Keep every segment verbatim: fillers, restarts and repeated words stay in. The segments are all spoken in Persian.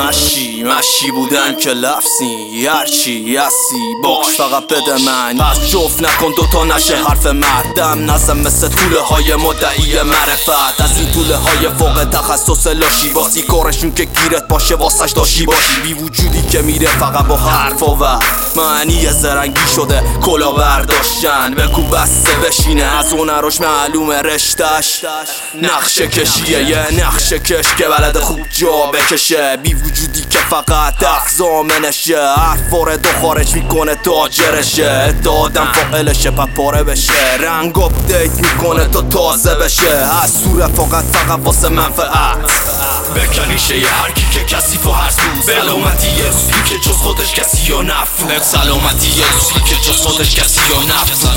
مشی مشی بودن که لفظی هرچی هستی باش فقط بده من. پس جفت نکن دوتا نشه حرف مردم نزم مثل طوله های مدعی معرفت. از این طوله های فوق تخصص لاشی باسی کارشون که گیرت باشه واسش داشی باشی. بی وجودی که میره فقط با حرف و معنی زرنگی شده کلا برداشتن. بگو بسته بشینه از هنرش معلومه رشتش نقشه کشیه یه نقشه کش که بلد خوب جا بکشه. بی وجودی که فقط اخزامنشه حرف وارد و خارج میکنه تاجرشه. دادم فاقلشه پا پاره بشه رنگ اپدیت میکنه تا تازه بشه. از سو رفاقت فقط واسه منفعت بکنیشه یه هرکی که کسی و هر سوز. سلامتی یه روزی که جز خودش کسی یا نفوز. سلامتی یه روزی که جز خودش کسی یا نفوز.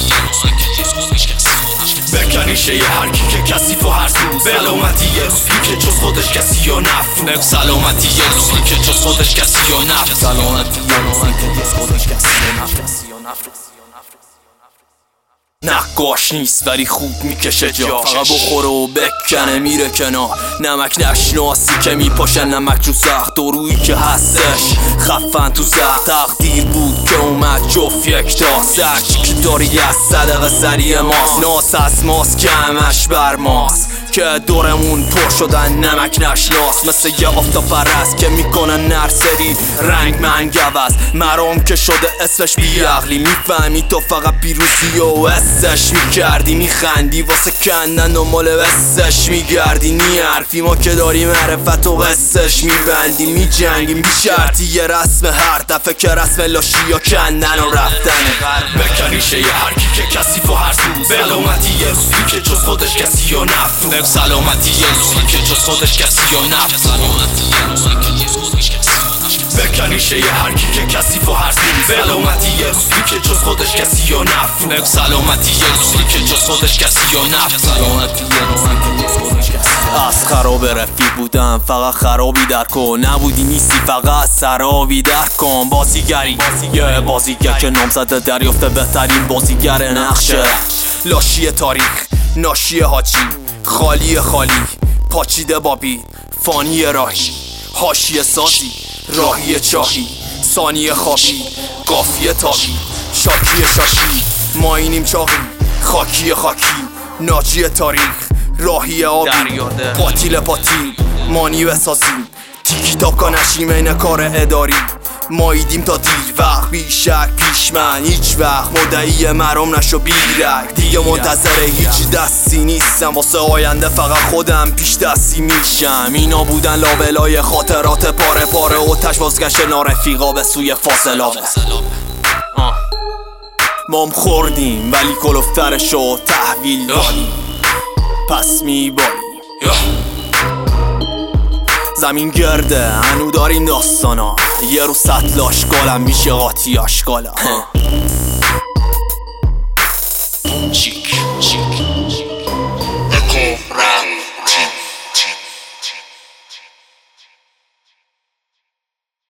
بکنیشه یه هرکی که کسی و هر سوز. سلامتی یه روزی که جز خودش کسی یا نفوز. سلامتی یه روزی که جز خودش کسی یا نفوز. سلامتی یه روزی که جز خودش کسی یا نفوز. نقاش نیست ولی خوب میکشه جا. فقط بخوره و بکنه میره کنار. نمک نشناسی که میپاشه نمک جو سخت. درویی که هستش خفن تو زخت. تقدیر بود که اومد جفت یک تا. سرچی که داری از صدقه سریع ماست. ناس از ماست که همش بر ماست که دورمون پر شدن نمک نشناس. مثل یه آفتاب پرست که میکنن نرسری رنگ منگ عوض. مرام که شده اسمش بیعقلی. میفهمی تو فقط پیروزی و اسش میکردی. میخندی واسه کندن و مال وسش میگردی. نی حرفی ما که داری معرفت و قصش میبندی. میجنگیم بی شرطی یه رسم هر دفعه که رسم لاشی یا کندن و رفتن. بکنیشه یه هرکی که کسی و هر سوز. سلامتی یه روزی که جز خودش کسی یا نفوز. سلامتی یه روزی که جز خودش کسی یا نفوز. سلامتی یه روزی که جز خودش کسی یا نفوز. بکنیشه یه هرکی که کسی و هر سوز. سلامتی یه روزی که جز خودش کسی یا نفوز. سلامتی یه روزی که جز خودش کسی یا نفوز. سلامتی یه روزی که جز خودش کسی. از خراب رفیق بودم فقط خرابی در کن. نبودی نیستی فقط سرابی در کن. بازیگری یه بازیگر که نام زده دریافته بهترین بازیگر نقشه. لاشی تاریخ ناشی حاجی خالی خالی پاچیده بابی فانی راهی حاشیه سازی راهی چاهی ثانی خوابی قافیه تاقی شاکی شاشی ماینیم چاقی خاکی خاکی ناجی تاریخ راهی آبی پاتیل پاتیل مانی بسازیم تیکی تاکا نشیم این کار اداری. ماییدیم تا دیر وقت بیشک پیش من هیچ وقت مدعی مرام نشو بیرک. دیگه منتظر هیچ دستی نیستم واسه آینده فقط خودم پیش دستی میشم. اینا بودن لابلای خاطرات پاره پاره آتش بازگشت نارفیقا به سوی فاصلاوه. مام خوردیم ولی کلوفترشو تحویل دادیم پس میباریم. زمین گرده هنو داریم داستانا. یه رو سطل آشگالم میشه قاطی آشگالا. چیک چیک